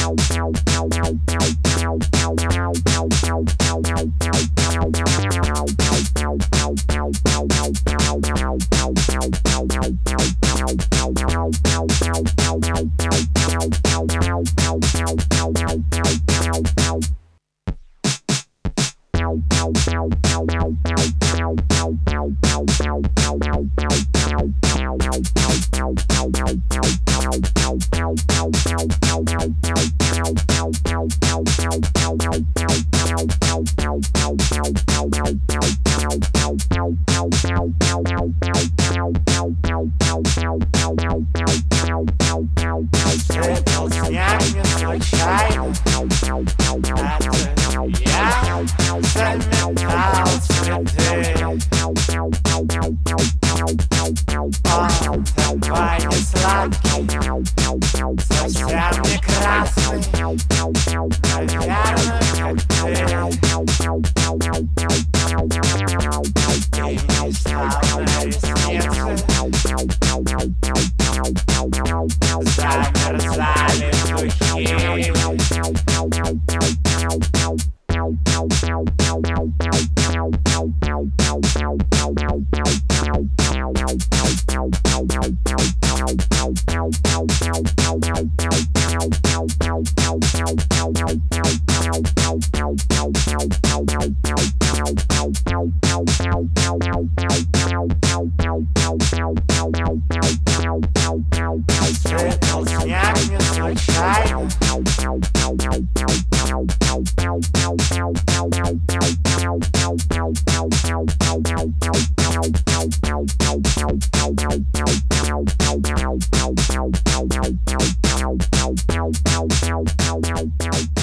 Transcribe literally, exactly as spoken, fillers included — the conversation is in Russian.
Сыпал снег не случайно. Это я заметал цветы. Он такой не сладкий, совсем не красный, наверное, как ты. И не стал на ресницы, замерзали духи. Сыпал снег не случайно. Thank you.